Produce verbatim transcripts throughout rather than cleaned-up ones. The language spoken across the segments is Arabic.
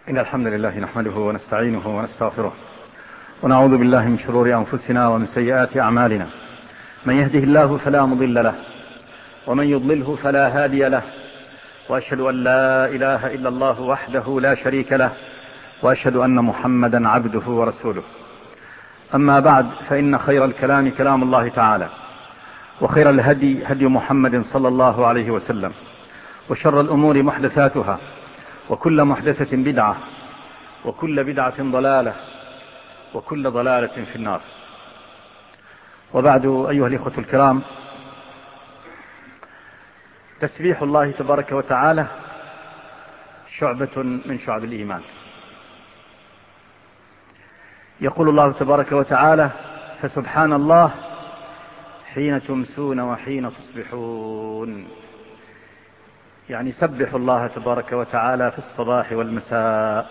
إن الحمد لله نحمده ونستعينه ونستغفره ونعوذ بالله من شرور أنفسنا ومن سيئات أعمالنا. من يهده الله فلا مضل له ومن يضلله فلا هادي له، وأشهد أن لا إله إلا الله وحده لا شريك له، وأشهد أن محمدا عبده ورسوله. أما بعد، فإن خير الكلام كلام الله تعالى، وخير الهدي هدي محمد صلى الله عليه وسلم، وشر الأمور محدثاتها، وكل محدثة بدعة، وكل بدعة ضلالة، وكل ضلالة في النار. وبعد، أيها الإخوة الكرام، تسبيح الله تبارك وتعالى شعبة من شعب الإيمان. يقول الله تبارك وتعالى: فسبحان الله حين تمسون وحين تصبحون. يعني سبحوا الله تبارك وتعالى في الصباح والمساء.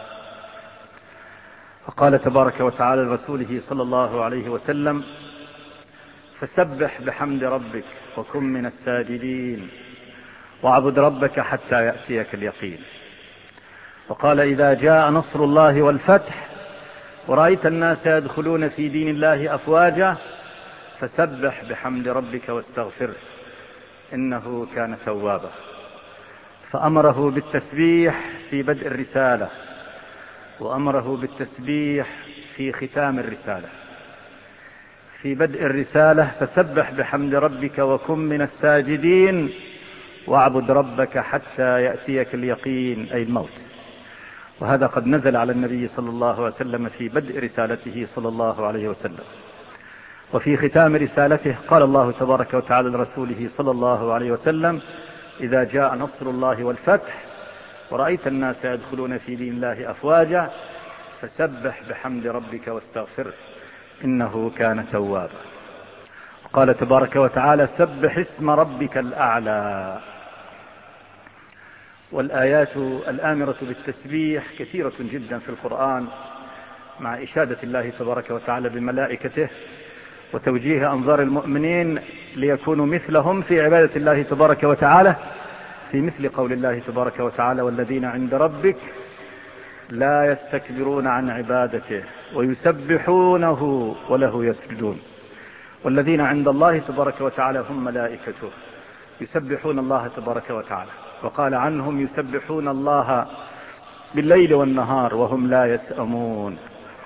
وقال تبارك وتعالى لرسوله صلى الله عليه وسلم: فسبح بحمد ربك وكن من الساجدين واعبد ربك حتى يأتيك اليقين. وقال: إذا جاء نصر الله والفتح ورأيت الناس يدخلون في دين الله أفواجا فسبح بحمد ربك واستغفره إنه كان توابا. فأمره بالتسبيح في بدء الرسالة، وأمره بالتسبيح في ختام الرسالة. في بدء الرسالة: فسبح بحمد ربك وكن من الساجدين واعبد ربك حتى يأتيك اليقين، أي الموت. وهذا قد نزل على النبي صلى الله عليه وسلم في بدء رسالته صلى الله عليه وسلم. وفي ختام رسالته قال الله تبارك وتعالى لرسوله صلى الله عليه وسلم: إذا جاء نصر الله والفتح ورأيت الناس يدخلون في دين الله أفواجا فسبح بحمد ربك واستغفره إنه كان توابا. قال تبارك وتعالى: سبح اسم ربك الأعلى. والآيات الآمرة بالتسبيح كثيرة جدا في القرآن، مع إشادة الله تبارك وتعالى بملائكته وتوجيه أنظار المؤمنين ليكونوا مثلهم في عبادة الله تبارك وتعالى، في مثل قول الله تبارك وتعالى: والذين عند ربك لا يستكبرون عن عبادته ويسبحونه وله يسجدون. والذين عند الله تبارك وتعالى هم ملائكته يسبحون الله تبارك وتعالى. وقال عنهم: يسبحون الله بالليل والنهار وهم لا يسأمون.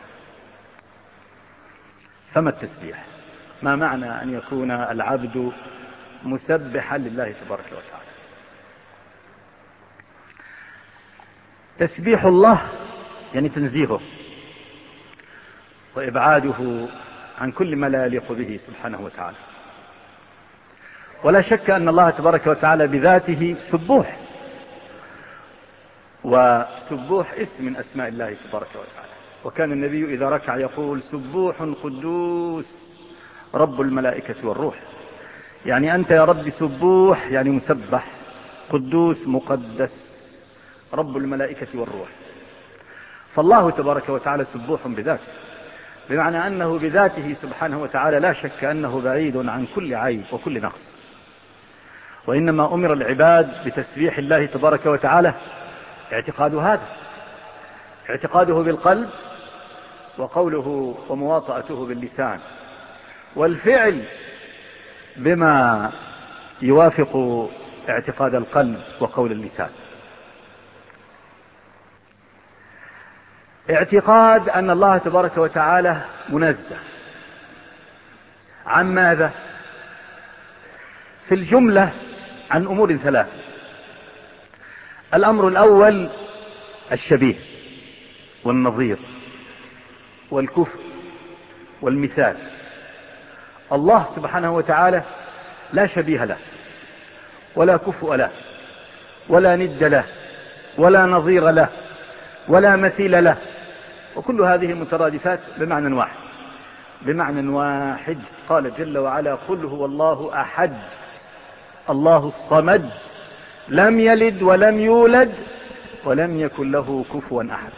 فما التسبيح؟ ما معنى أن يكون العبد مسبحا لله تبارك وتعالى؟ تسبيح الله يعني تنزيهه وإبعاده عن كل ما لا يليق به سبحانه وتعالى. ولا شك أن الله تبارك وتعالى بذاته سبوح، وسبوح اسم من أسماء الله تبارك وتعالى. وكان النبي إذا ركع يقول: سبوح قدوس رب الملائكة والروح. يعني أنت يا رب سبوح، يعني مسبح، قدوس مقدس، رب الملائكة والروح. فالله تبارك وتعالى سبوح بذاته، بمعنى أنه بذاته سبحانه وتعالى لا شك أنه بعيد عن كل عيب وكل نقص. وإنما أمر العباد بتسبيح الله تبارك وتعالى اعتقاد هذا، اعتقاده بالقلب، وقوله ومواطأته باللسان، والفعل بما يوافق اعتقاد القلب وقول اللسان. اعتقاد أن الله تبارك وتعالى منزه عن ماذا؟ في الجملة عن أمور ثلاث. الأمر الأول الشبيه والنظير والكفر والمثال. الله سبحانه وتعالى لا شبيه له، ولا كفء له، ولا ند له، ولا نظير له، ولا مثيل له. وكل هذه مترادفات بمعنى واحد، بمعنى واحد. قال جل وعلا: قل هو الله أحد الله الصمد لم يلد ولم يولد ولم يكن له كفوا أحد.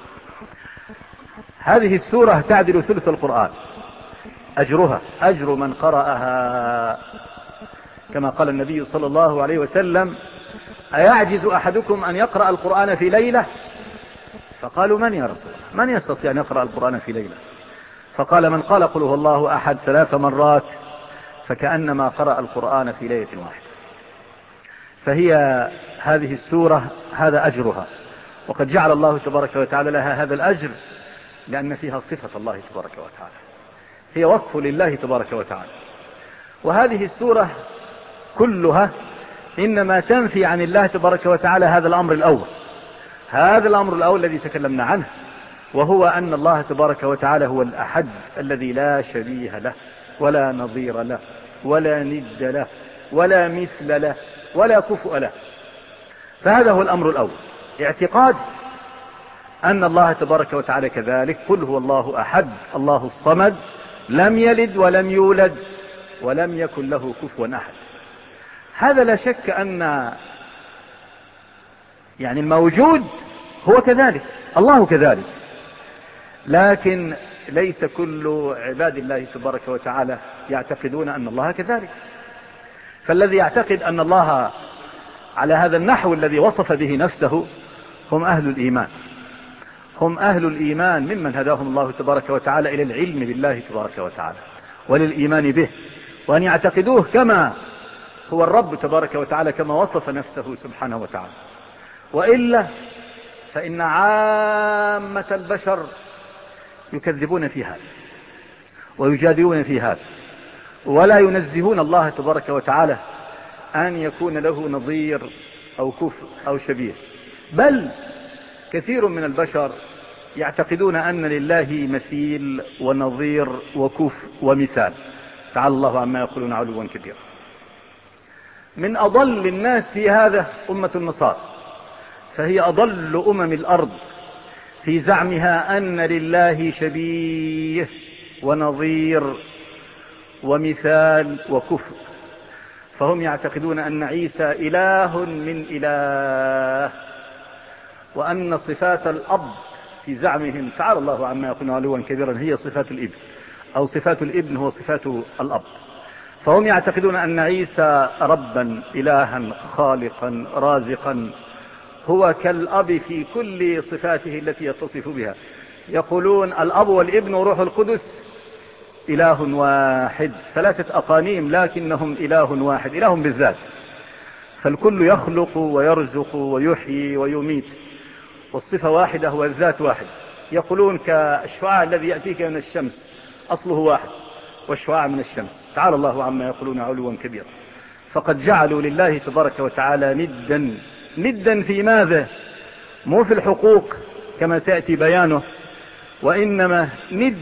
هذه السورة تعدل ثلث القرآن، أجرها أجر من قرأها، كما قال النبي صلى الله عليه وسلم: أيعجز أحدكم أن يقرأ القرآن في ليلة فقالوا من يا رسول الله؟ من يستطيع أن يقرأ القرآن في ليلة؟ فقال من قال قل هو الله أحد ثلاث مرات فكأنما قرأ القرآن في ليلة واحدة. فهي هذه السورة هذا أجرها، وقد جعل الله تبارك وتعالى لها هذا الأجر لأن فيها صفة الله تبارك وتعالى، هي وصف لله تبارك وتعالى. وهذه السورة كلها إنما تنفي عن الله تبارك وتعالى هذا الأمر الأول، هذا الأمر الأول الذي تكلمنا عنه، وهو أن الله تبارك وتعالى هو الأحد الذي لا شبيه له ولا نظير له ولا ند له ولا مثل له ولا كفؤ له. فهذا هو الأمر الأول، اعتقاد أن الله تبارك وتعالى كذلك. قل هو الله أحد الله الصمد لم يلد ولم يولد ولم يكن له كفوا أحد. هذا لا شك أن يعني الموجود هو كذلك، الله كذلك، لكن ليس كل عباد الله تبارك وتعالى يعتقدون أن الله كذلك. فالذي يعتقد أن الله على هذا النحو الذي وصف به نفسه هم أهل الإيمان، هم أهل الإيمان ممن هداهم الله تبارك وتعالى إلى العلم بالله تبارك وتعالى وللإيمان به، وأن يعتقدوه كما هو الرب تبارك وتعالى كما وصف نفسه سبحانه وتعالى. وإلا فإن عامة البشر يكذبون في هذا ويجادلون في هذا ولا ينزهون الله تبارك وتعالى أن يكون له نظير أو كفء أو شبيه، بل كثير من البشر يعتقدون أن لله مثيل ونظير وكفء ومثال، تعالى الله عما يقولون علوا كبيرا. من أضل الناس في هذا أمة النصارى، فهي أضل أمم الأرض في زعمها أن لله شبيه ونظير ومثال وكفء. فهم يعتقدون أن عيسى إله من إله، وأن صفات الأب في زعمهم تعالى الله عما يقولون علوا كبيرا هي صفات الابن، أو صفات الابن هو صفات الأب. فهم يعتقدون أن عيسى ربا إلها خالقا رازقا هو كالأب في كل صفاته التي يتصف بها. يقولون الأب والابن وروح القدس إله واحد، ثلاثة أقانيم لكنهم إله واحد، إله بالذات، فالكل يخلق ويرزق ويحيي ويميت، والصفة واحدة والذات واحد. يقولون كالشعاع الذي يأتيك من الشمس أصله واحد والشعاع من الشمس، تعالى الله عما يقولون علوا كبيرا. فقد جعلوا لله تبارك وتعالى ندا، ندا في ماذا؟ مو في الحقوق كما سيأتي بيانه، وإنما ند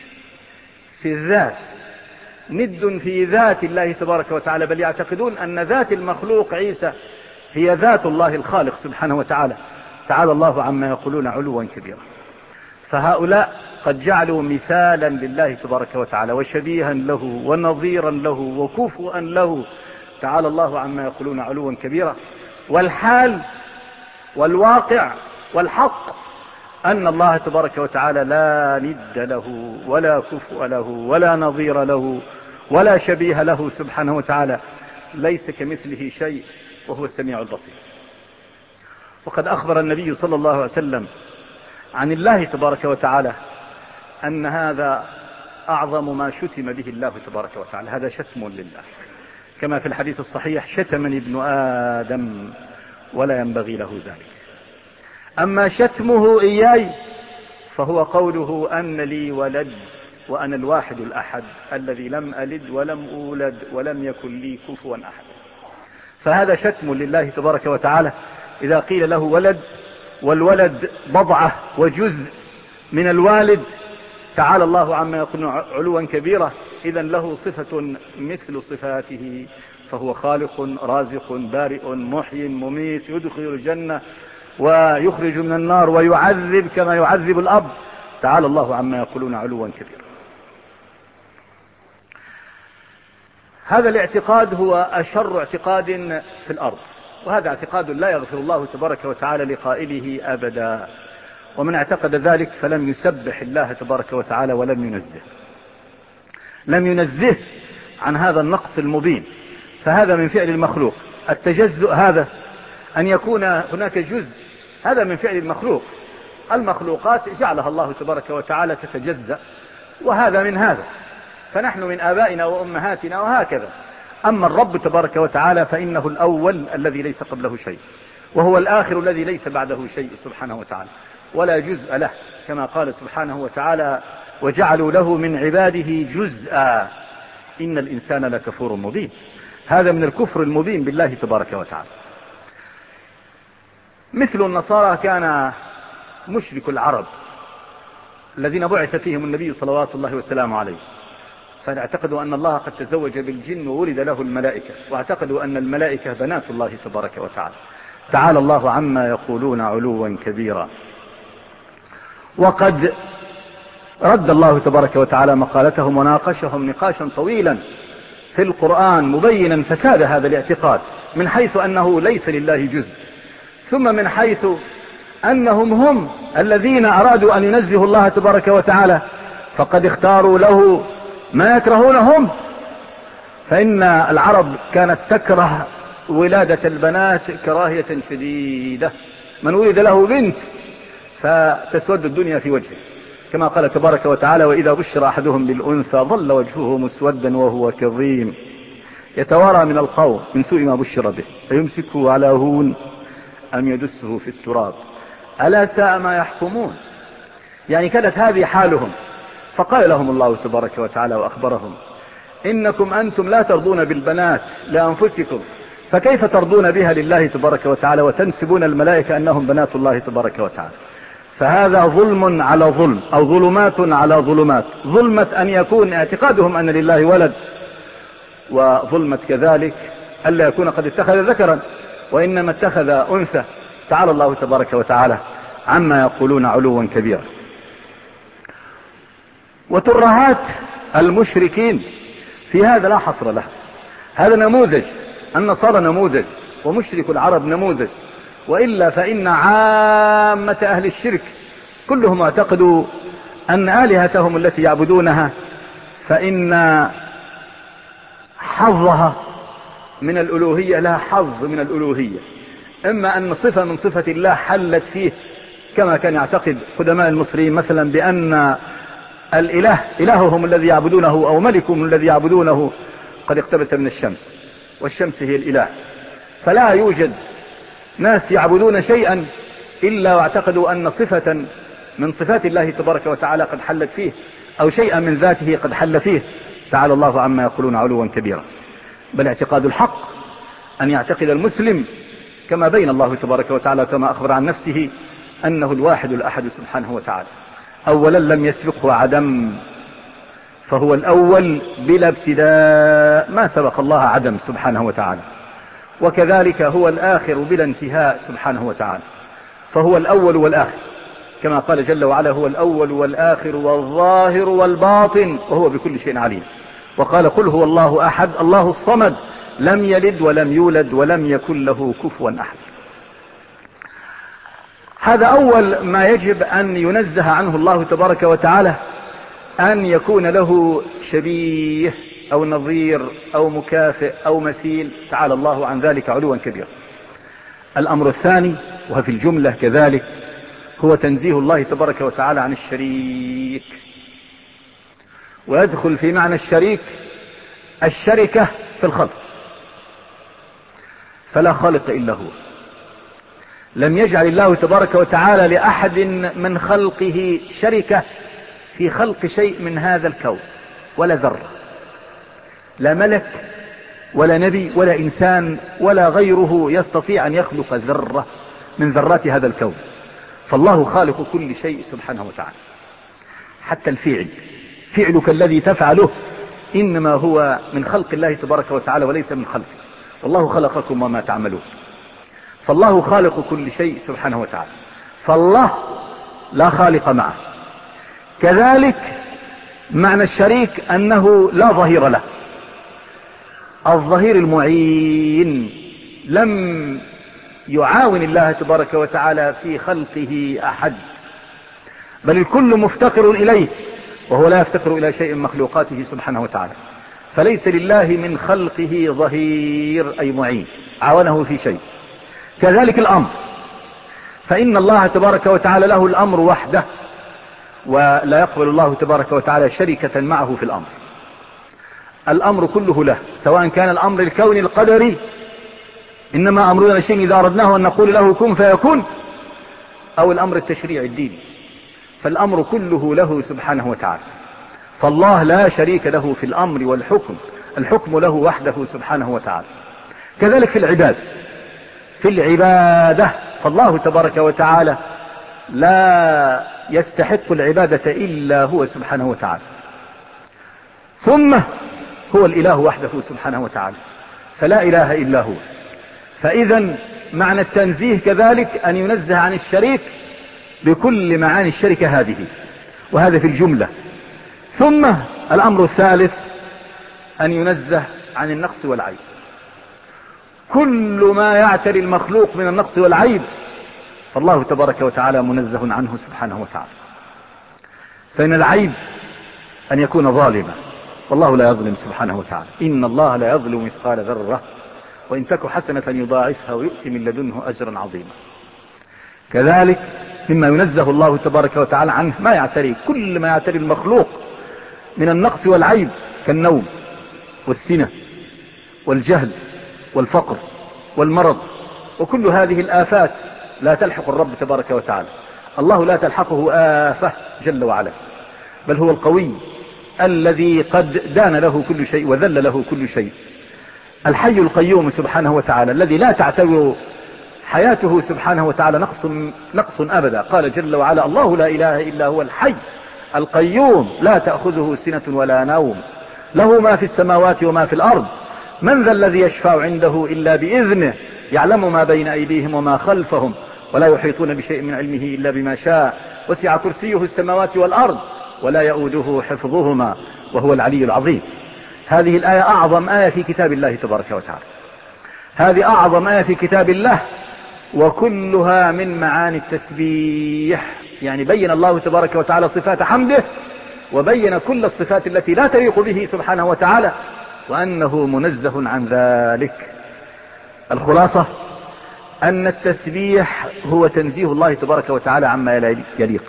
في الذات، ند في ذات الله تبارك وتعالى، بل يعتقدون أن ذات المخلوق عيسى هي ذات الله الخالق سبحانه وتعالى، تعالى الله عما يقولون علوا كبيرا. فهؤلاء قد جعلوا مثالا لله تبارك وتعالى وشبيها له ونظيرا له وكفوا له، تعالى الله عما يقولون علوا كبيرا. والحال والواقع والحق أن الله تبارك وتعالى لا ند له ولا كفء له ولا نظير له ولا شبيه له سبحانه وتعالى، ليس كمثله شيء وهو السميع البصير. وقد أخبر النبي صلى الله عليه وسلم عن الله تبارك وتعالى أن هذا أعظم ما شتم به الله تبارك وتعالى، هذا شتم لله، كما في الحديث الصحيح شتمني ابن آدم ولا ينبغي له ذلك. أما شتمه إياي فهو قوله أن لي ولد وأنا الواحد الأحد الذي لم ألد ولم أولد ولم يكن لي كفوا أحد. فهذا شتم لله تبارك وتعالى إذا قيل له ولد، والولد بضعة وجزء من الوالد، تعالى الله عما يقولون علوا كبيرا. إذا له صفة مثل صفاته، فهو خالق رازق بارئ محيي مميت، يدخل الجنة ويخرج من النار ويعذب كما يعذب الأب، تعالى الله عما يقولون علوا كبيرا. هذا الاعتقاد هو أشر اعتقاد في الأرض، وهذا اعتقاد لا يغفر الله تبارك وتعالى لقائله أبدا. ومن اعتقد ذلك فلم يسبح الله تبارك وتعالى ولم ينزه، لم ينزه عن هذا النقص المبين. فهذا من فعل المخلوق. التجزؤ هذا أن يكون هناك جزء، هذا من فعل المخلوق، المخلوقات جعلها الله تبارك وتعالى تتجزأ، وهذا من هذا، فنحن من آبائنا وأمهاتنا وهكذا. أما الرب تبارك وتعالى فإنه الأول الذي ليس قبله شيء، وهو الآخر الذي ليس بعده شيء سبحانه وتعالى، ولا جزء له، كما قال سبحانه وتعالى: وجعلوا له من عباده جزءا إن الإنسان لكفور مبين. هذا من الكفر المبين بالله تبارك وتعالى. مثل النصارى كان مشرك العرب الذين بعث فيهم النبي صلوات الله وسلامه عليه، فاعتقدوا أن الله قد تزوج بالجن وولد له الملائكة، واعتقدوا أن الملائكة بنات الله تبارك وتعالى. تعالى الله عما يقولون علوا كبيرا. وقد رد الله تبارك وتعالى مقالتهم وناقشهم نقاشا طويلا في القرآن، مبينا فساد هذا الاعتقاد، من حيث أنه ليس لله جزء، ثم من حيث أنهم هم الذين أرادوا أن ينزهوا الله تبارك وتعالى، فقد اختاروا له ما يكرهونهم. فإن العرب كانت تكره ولادة البنات كراهية شديدة، من ولد له بنت فتسود الدنيا في وجهه، كما قال تبارك وتعالى: وإذا بشر أحدهم بالأنثى ظل وجهه مسودا وهو كظيم يتوارى من القوم من سوء ما بشر به أيمسكه على هون أم يدسه في التراب ألا ساء ما يحكمون. يعني كانت هذه حالهم. فقال لهم الله تبارك وتعالى وأخبرهم: إنكم أنتم لا ترضون بالبنات لأنفسكم، فكيف ترضون بها لله تبارك وتعالى وتنسبون الملائكة أنهم بنات الله تبارك وتعالى؟ فهذا ظلم على ظلم، أو ظلمات على ظلمات. ظلمة أن يكون اعتقادهم أن لله ولد، وظلمة كذلك ألا يكون قد اتخذ ذكرا وإنما اتخذ أنثى. تعالى الله تبارك وتعالى عما يقولون علوا كبيرا. وترهات المشركين في هذا لا حصر له. هذا نموذج، النصارى نموذج، ومشرك العرب نموذج، وإلا فإن عامة أهل الشرك كلهم اعتقدوا أن آلهتهم التي يعبدونها فإن حظها من الألوهية لها حظ من الألوهية، إما أن صفة من صفة الله حلت فيه، كما كان يعتقد قدماء المصريين مثلا بأن الإله إلههم الذي يعبدونه أو ملكهم الذي يعبدونه قد اقتبس من الشمس، والشمس هي الإله. فلا يوجد ناس يعبدون شيئا إلا واعتقدوا أن صفة من صفات الله تبارك وتعالى قد حلت فيه، أو شيئا من ذاته قد حل فيه. تعالى الله عما يقولون علوا كبيرا. بل اعتقاد الحق أن يعتقد المسلم كما بين الله تبارك وتعالى كما أخبر عن نفسه أنه الواحد الأحد سبحانه وتعالى. أولا لم يسبقه عدم، فهو الأول بلا ابتداء، ما سبق الله عدم سبحانه وتعالى. وكذلك هو الآخر بلا انتهاء سبحانه وتعالى، فهو الأول والآخر، كما قال جل وعلا: هو الأول والآخر والظاهر والباطن وهو بكل شيء عليم. وقال: قل هو الله أحد الله الصمد لم يلد ولم يولد ولم يكن له كفوا أحد. هذا أول ما يجب أن ينزه عنه الله تبارك وتعالى، أن يكون له شبيه أو نظير أو مكافئ أو مثيل. تعالى الله عن ذلك علوا كبيرا. الأمر الثاني وفي الجملة كذلك هو تنزيه الله تبارك وتعالى عن الشريك، ويدخل في معنى الشريك الشركة في الخلق، فلا خالق إلا هو. لم يجعل الله تبارك وتعالى لأحد من خلقه شركة في خلق شيء من هذا الكون، ولا ذرة، لا ملك ولا نبي ولا إنسان ولا غيره يستطيع أن يخلق ذرة من ذرات هذا الكون. فالله خالق كل شيء سبحانه وتعالى. حتى الفعل، فعلك الذي تفعله إنما هو من خلق الله تبارك وتعالى وليس من خلقك، والله خلقكم وما تعملون. فالله خالق كل شيء سبحانه وتعالى، فالله لا خالق معه. كذلك معنى الشريك أنه لا ظهير له، الظهير المعين لم يعاون الله تبارك وتعالى في خلقه أحد، بل الكل مفتقر إليه، وهو لا يفتقر إلى شيء من مخلوقاته سبحانه وتعالى. فليس لله من خلقه ظهير أي معين عاونه في شيء. كذلك الأمر، فإن الله تبارك وتعالى له الأمر وحده، ولا يقبل الله تبارك وتعالى شركة معه في الأمر. الأمر كله له، سواء كان الأمر الكوني القدري، إنما أمرنا شيء إذا أردناه أن نقول له كن فيكون، أو الأمر التشريعي الديني، فالأمر كله له سبحانه وتعالى. فالله لا شريك له في الأمر والحكم، الحكم له وحده سبحانه وتعالى. كذلك في العباد، في العبادة فالله تبارك وتعالى لا يستحق العبادة إلا هو سبحانه وتعالى، ثم هو الإله وحده سبحانه وتعالى، فلا إله إلا هو. فإذا معنى التنزيه كذلك أن ينزه عن الشريك بكل معاني الشركة هذه، وهذا في الجملة. ثم الأمر الثالث أن ينزه عن النقص والعيب. كل ما يعتري المخلوق من النقص والعيب فالله تبارك وتعالى منزه عنه سبحانه وتعالى. فإن العيب أن يكون ظالما، والله لا يظلم سبحانه وتعالى. إن الله لا يظلم مثقال ذرة وإن تك حسنة يضاعفها ويؤتي من لدنه أجرا عظيما. كذلك مما ينزه الله تبارك وتعالى عنه ما يعتري، كل ما يعتري المخلوق من النقص والعيب، كالنوم والسنة والجهل والفقر والمرض، وكل هذه الآفات لا تلحق الرب تبارك وتعالى. الله لا تلحقه آفة جل وعلا، بل هو القوي الذي قد دان له كل شيء وذل له كل شيء. الحي القيوم سبحانه وتعالى الذي لا تعتبر حياته سبحانه وتعالى نقص نقص أبدا. قال جل وعلا: الله لا إله إلا هو الحي القيوم لا تأخذه سنة ولا نوم له ما في السماوات وما في الأرض من ذا الذي يشفع عنده إلا بإذنه يعلم ما بين أيديهم وما خلفهم ولا يحيطون بشيء من علمه إلا بما شاء وسع كرسيه السماوات والأرض ولا يؤوده حفظهما وهو العلي العظيم. هذه الآية أعظم آية في كتاب الله تبارك وتعالى، هذه أعظم آية في كتاب الله، وكلها من معاني التسبيح. يعني بين الله تبارك وتعالى صفات حمده، وبين كل الصفات التي لا تليق به سبحانه وتعالى، وأنه منزه عن ذلك. الخلاصة أن التسبيح هو تنزيه الله تبارك وتعالى عما لا يليق،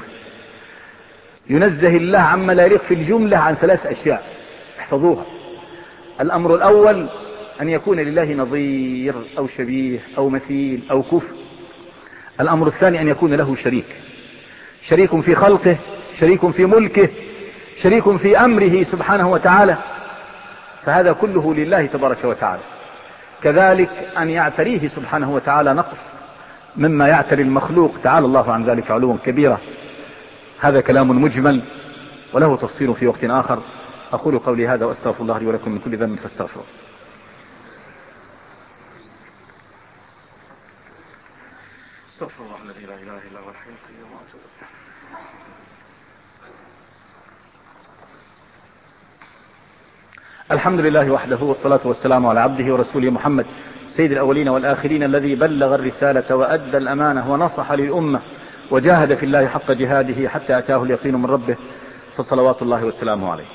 ينزه الله عما لا يليق في الجملة عن ثلاث أشياء احفظوها. الأمر الأول أن يكون لله نظير أو شبيه أو مثيل أو كفء. الأمر الثاني أن يكون له شريك، شريك في خلقه، شريك في ملكه، شريك في أمره سبحانه وتعالى، فهذا كله لله تبارك وتعالى. كذلك أن يعتريه سبحانه وتعالى نقص مما يعتري المخلوق، تعالى الله عن ذلك علوا كبيرا. هذا كلام مجمل وله تفصيل في وقت آخر. أقول قولي هذا وأستغفر الله لي ولكم من كل ذنب فاستغفروه. استغفر الله الذي لا إله إلا هو الحي القيوم وأتوب إليه. الحمد لله وحده والصلاة والسلام على عبده ورسوله محمد سيد الأولين والآخرين الذي بلغ الرسالة وأدى الأمانة ونصح للأمة وجاهد في الله حق جهاده حتى أتاه اليقين من ربه، فصلوات الله وسلامه عليه.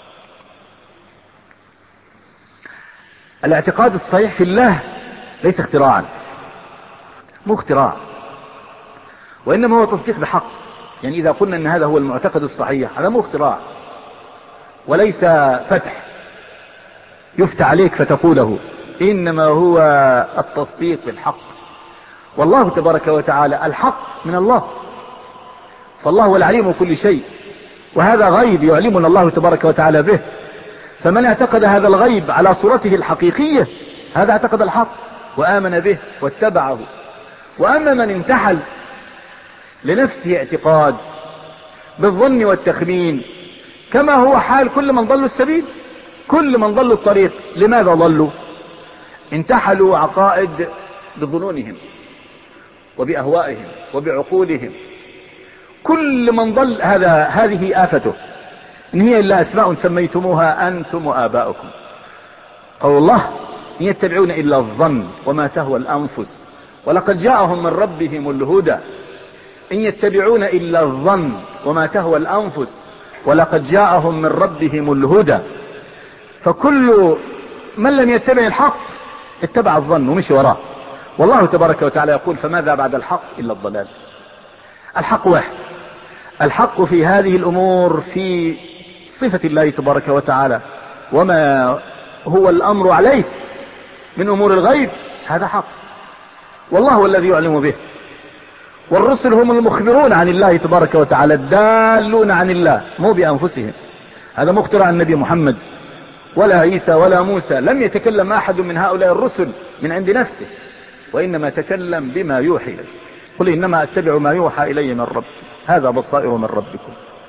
الاعتقاد الصحيح في الله ليس اختراعا، مو اختراع، وإنما هو تصديق بحق. يعني إذا قلنا أن هذا هو المعتقد الصحيح، هذا مو اختراع وليس فتح يفتح عليك فتقوله، إنما هو التصديق بالحق. والله تبارك وتعالى الحق من الله، فالله هو العليم كل شيء، وهذا غيب يعلمنا الله تبارك وتعالى به. فمن اعتقد هذا الغيب على صورته الحقيقية هذا اعتقد الحق وآمن به واتبعه. وأما من انتحل لنفسه اعتقاد بالظن والتخمين، كما هو حال كل من ضلوا السبيل، كل من ضلوا الطريق. لماذا ضلوا؟ انتحلوا عقائد بظنونهم وبأهوائهم وبعقولهم. كل من ضل هذا هذه آفته، إن هي إلا أسماء سميتموها أنتم وآباؤكم. قول الله: إن يتبعون إلا الظن وما تهوى الأنفس ولقد جاءهم من ربهم الهدى. إن يتبعون إلا الظن وما تهوى الأنفس ولقد جاءهم من ربهم الهدى. فكل من لم يتبع الحق اتبع الظن ومشي وراه، والله تبارك وتعالى يقول فماذا بعد الحق إلا الضلال. الحق واحد، الحق في هذه الأمور في صفة الله تبارك وتعالى وما هو الأمر عليه من أمور الغيب، هذا حق، والله هو الذي يعلم به، والرسل هم المخبرون عن الله تبارك وتعالى الدالون عن الله مو بأنفسهم. هذا مخبر عن النبي محمد ولا عيسى ولا موسى، لم يتكلم أحد من هؤلاء الرسل من عند نفسه، وإنما تكلم بما يوحي إليه. قل إنما أتبع ما يوحى إلي من ربي، هذا بصائر من ربكم.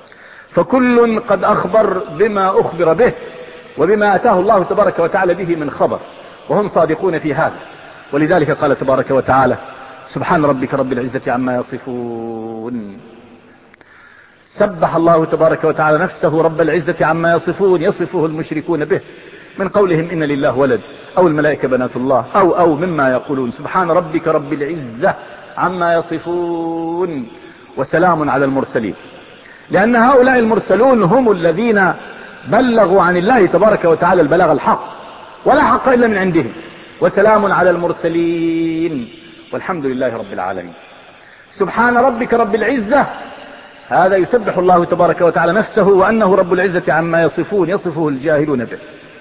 فكل قد أخبر بما أخبر به وبما أتاه الله تبارك وتعالى به من خبر، وهم صادقون في هذا. ولذلك قال تبارك وتعالى سبحان ربك رب العزة عما يصفون. سبح الله تبارك وتعالى نفسه رب العزة عما يصفون، يصفه المشركون به من قولهم إن لله ولد أو الملائكة بنات الله أو أو مما يقولون. سبحان ربك رب العزة عما يصفون وسلام على المرسلين، لأن هؤلاء المرسلون هم الذين بلغوا عن الله تبارك وتعالى البلاغ الحق، ولا حق إلا من عندهم. وسلام على المرسلين والحمد لله رب العالمين. سبحان ربك رب العزة، هذا يسبح الله تبارك وتعالى نفسه وأنه رب العزة عما يصفون، يصفه الجاهلون به.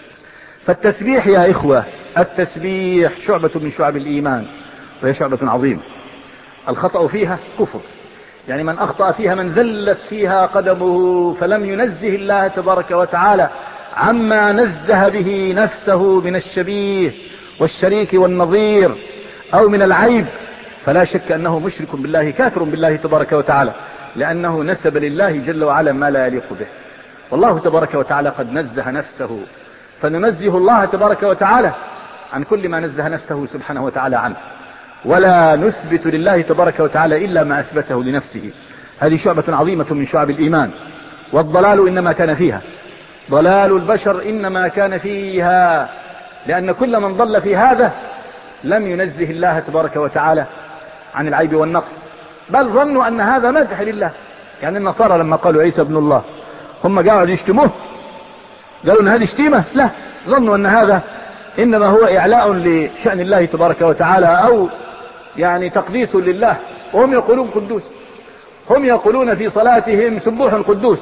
فالتسبيح يا إخوة، التسبيح شعبة من شعب الإيمان، وهي شعبة عظيمة. الخطأ فيها كفر، يعني من أخطأ فيها، من زلت فيها قدمه فلم ينزه الله تبارك وتعالى عما نزه به نفسه من الشبيه والشريك والنظير أو من العيب، فلا شك أنه مشرك بالله كافر بالله تبارك وتعالى، لأنه نسب لله جل وعلا ما لا يليق به. والله تبارك وتعالى قد نزه نفسه، فننزه الله تبارك وتعالى عن كل ما نزه نفسه سبحانه وتعالى عنه، ولا نثبت لله تبارك وتعالى إلا ما أثبته لنفسه. هذه شعبة عظيمة من شعب الإيمان. والضلال إنما كان فيها، ضلال البشر إنما كان فيها، لأن كل من ضل في هذا لم ينزه الله تبارك وتعالى عن العيب والنقص، بل ظنوا أن هذا مدح لله. يعني النصارى لما قالوا عيسى ابن الله، هم قاعدوا يشتموه، قالوا ان هذه شتيمة؟ لا، ظنوا ان هذا انما هو اعلاء لشأن الله تبارك وتعالى، او يعني تقديس لله. وهم يقولون قدوس، هم يقولون في صلاتهم سبوح قدوس،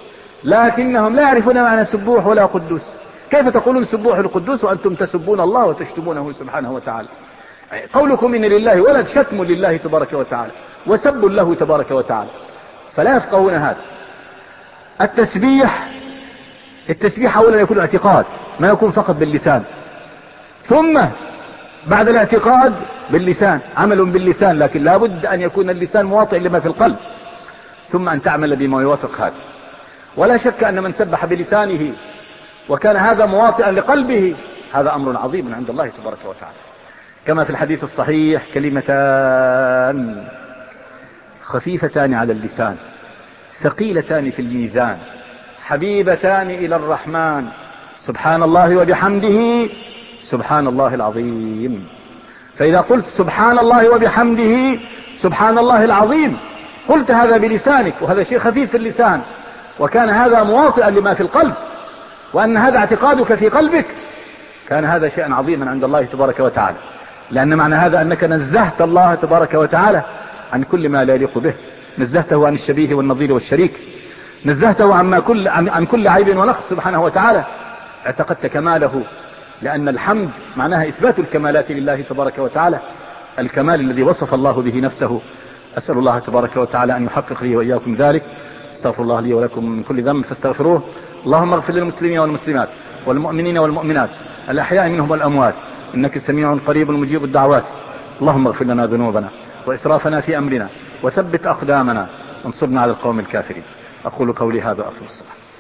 لكنهم لا يعرفون معنى سبوح ولا قدوس. كيف تقولون سبوح القدوس وأنتم تسبون الله وتشتمونه سبحانه وتعالى؟ قولكم إن لله ولد شتم لله تبارك وتعالى وسب له تبارك وتعالى، فلا يفقهون هذا. التسبيح، التسبيح أولا يكون اعتقاد، ما يكون فقط باللسان، ثم بعد الاعتقاد باللسان عمل باللسان، لكن لا بد أن يكون اللسان مواطئ لما في القلب، ثم أن تعمل بما يوافق هذا. ولا شك أن من سبح بلسانه وكان هذا مواطئا لقلبه، هذا أمر عظيم عند الله تبارك وتعالى. كما في الحديث الصحيح كلمتان خفيفتان على اللسان ثقيلتان في الميزان حبيبتان إلى الرحمن، سبحان الله وبحمده سبحان الله العظيم. فإذا قلت سبحان الله وبحمده سبحان الله العظيم، قلت هذا بلسانك، وهذا شيء خفيف في اللسان، وكان هذا مواطئا لما في القلب، وأن هذا اعتقادك في قلبك، كان هذا شيئا عظيما عند الله تبارك وتعالى. لأن معنى هذا أنك نزهت الله تبارك وتعالى عن كل ما لا يليق به، نزهته عن الشبيه والنظير والشريك، نزهته عن, كل عن, عن كل عيب ونقص سبحانه وتعالى، اعتقدت كماله، لأن الحمد معناها إثبات الكمالات لله تبارك وتعالى، الكمال الذي وصف الله به نفسه. أسأل الله تبارك وتعالى أن يحقق لي وإياكم ذلك. استغفر الله لي ولكم من كل ذنب فاستغفروه. اللهم اغفر للمسلمين والمسلمات والمؤمنين والمؤمنات الأحياء منهم والأموات، إنك سميع قريب مجيب الدعوات. اللهم اغفر لنا ذنوبنا وإسرافنا في أمرنا وثبت أقدامنا وانصرنا على القوم الكافرين. أقول قولي هذا وأقم الصلاة.